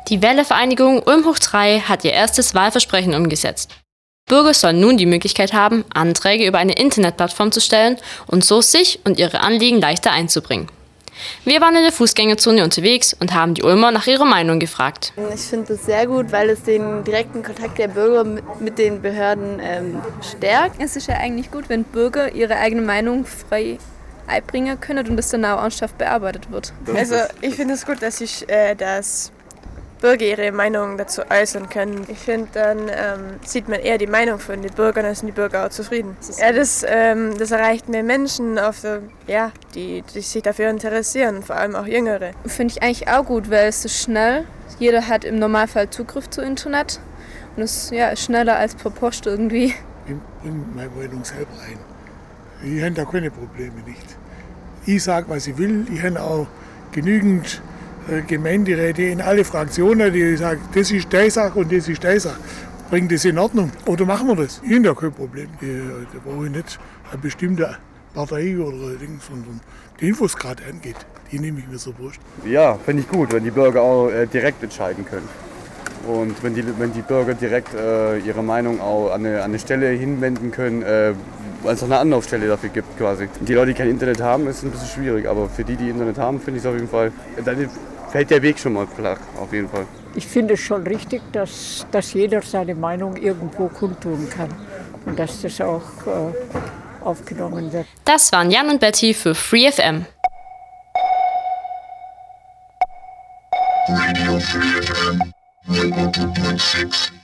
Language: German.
Die Wählervereinigung Ulm-Hoch-3 hat ihr erstes Wahlversprechen umgesetzt. Bürger sollen nun die Möglichkeit haben, Anträge über eine Internetplattform zu stellen und so sich und ihre Anliegen leichter einzubringen. Wir waren in der Fußgängerzone unterwegs und haben die Ulmer nach ihrer Meinung gefragt. Ich finde das sehr gut, weil es den direkten Kontakt der Bürger mit den Behörden stärkt. Es ist ja eigentlich gut, wenn Bürger ihre eigene Meinung frei einbringen können und das dann auch ernsthaft bearbeitet wird. Also ich finde es gut, dass Bürger ihre Meinung dazu äußern können. Ich finde, dann sieht man eher die Meinung von den Bürgern, dann sind die Bürger auch zufrieden. Ja, das erreicht mehr Menschen, die sich dafür interessieren, vor allem auch Jüngere. Finde ich eigentlich auch gut, weil es ist schnell. Jeder hat im Normalfall Zugriff zu Internet und es ist schneller als per Post irgendwie. Ich bringe meine Meinung selber ein. Ich habe da keine Probleme nicht. Ich sage, was ich will. Ich habe auch genügend Gemeinderäte in alle Fraktionen, die sagen, das ist die Sache und das ist die Sache. Bringt das in Ordnung? Oder machen wir das? Ich habe da kein Problem. Da brauche ich nicht eine bestimmte Partei oder Ding, sondern die Infos gerade angeht, die nehme ich mir so wurscht. Ja, finde ich gut, wenn die Bürger auch direkt entscheiden können. Und wenn die Bürger direkt ihre Meinung auch an eine Stelle hinwenden können, weil es auch eine Anlaufstelle dafür gibt quasi. Die Leute, die kein Internet haben, ist es ein bisschen schwierig, aber für die Internet haben, finde ich es auf jeden Fall, dann fällt der Weg schon mal flach, auf jeden Fall. Ich finde es schon richtig, dass jeder seine Meinung irgendwo kundtun kann und dass das auch aufgenommen wird. Das waren Jan und Betty für Free FM. Radio Free FM 102.6